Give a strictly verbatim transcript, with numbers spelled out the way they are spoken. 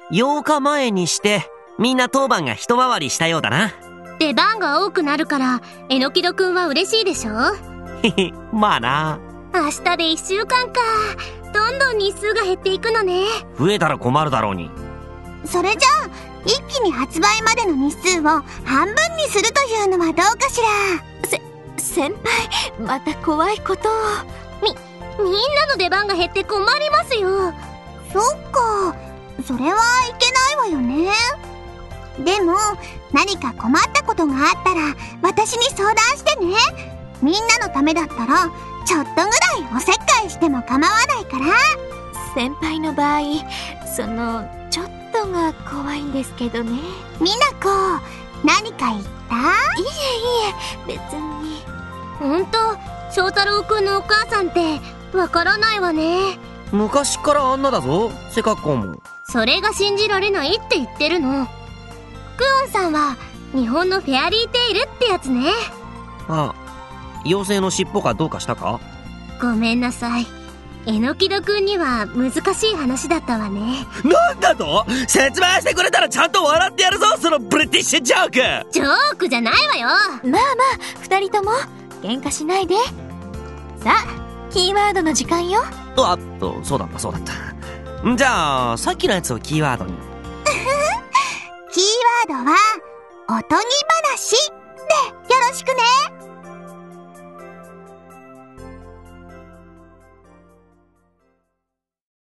ようかまえにしてみんな当番が一回りしたようだな。 出番が多くなるからえのきどくんは嬉しいでしょ。 へへ、まあな。 明日でいっしゅうかんか。どんどん日数が減っていくのね。 増えたら困るだろうに。 それじゃあ一気に発売までの日数を半分にするというのはどうかしら。 せ、先輩、また怖いことを。 み、みんなの出番が減って困りますよ。 そっか、それはいけないわよね。でも何か困ったことがあったら私に相談してね。みんなのためだったらちょっとぐらいおせっかいしても構わないから。 先輩の場合、そのちょっとが怖いんですけどね。 みなこ、何か言った？ いえいえ、別に。 ほんと、翔太郎くんのお母さんってわからないわね。 昔からあんなだぞ、背格好も。 それが信じられないって言ってるの。クオンさんは日本のフェアリーテイルってやつね。 ああ、妖精の尻尾かどうかしたか？ ごめんなさい。えのきどくんには難しい話だったわね。 なんだと？説明してくれたらちゃんと笑ってやるぞ、そのブリティッシュジョーク。 ジョークじゃないわよ。 まあまあ、二人とも喧嘩しないで。さあ、キーワードの時間よ。 あっと、そうだったそうだった。じゃあさっきのやつをキーワードに。 キーワードはおとぎ話でよろしくね。